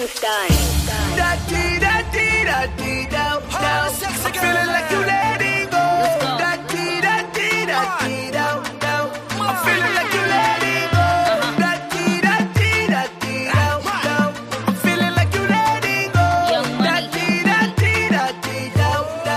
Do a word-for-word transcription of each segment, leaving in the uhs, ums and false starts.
Kingston. Da dee da dee da dee da da. I'm feeling like you letting go. Da dee da dee da dee da da. I'm feeling like you letting go. Da dee da dee da dee da da. I'm feeling like you letting go. Da dee da dee da dee da da.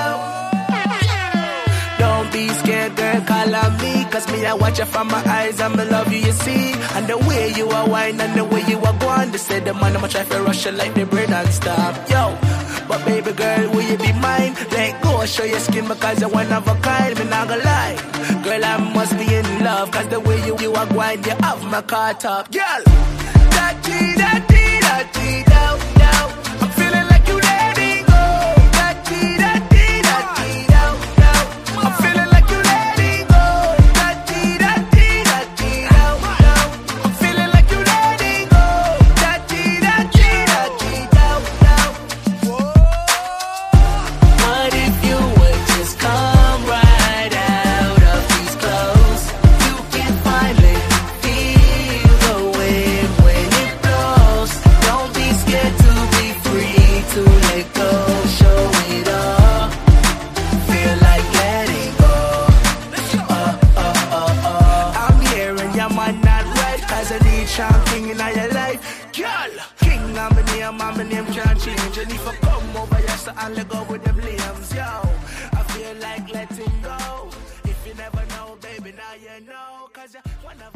Don't be scared, girl, call on me. Cause me, I watch you from my eyes and me love you, you see. And the way you are wine and the way you are going. They say the man, I'ma try to rush you like the bread and stop. Yo, but baby girl, will you be mine? Let go, show your skin because you're one of a kind. Me not gonna lie, girl, I must be in love. Cause the way you, you are going, you have my car top. Girl, da dee da dee da dee da da. I'm feeling like you letting go. Da dee da dee da dee da da. I'm feeling like you letting go. Da dee da dee da dee da da. I'm feeling like you letting go. Da dee da dee da dee da da. What if you would just come right out of these clothes? You can finally feel the wind when it blows. Don't be scared to be free, to let go, show it all. Feel like letting go. Uh, uh, uh, uh. I'm here and your man not right. Cause I need Sean King in your life. Girl, King, I'm a name, I'm a name can't change. And if I come over here, so I'll let go with them limbs, yo. I feel like letting go. If you never know, baby, now you know. Cause you're one of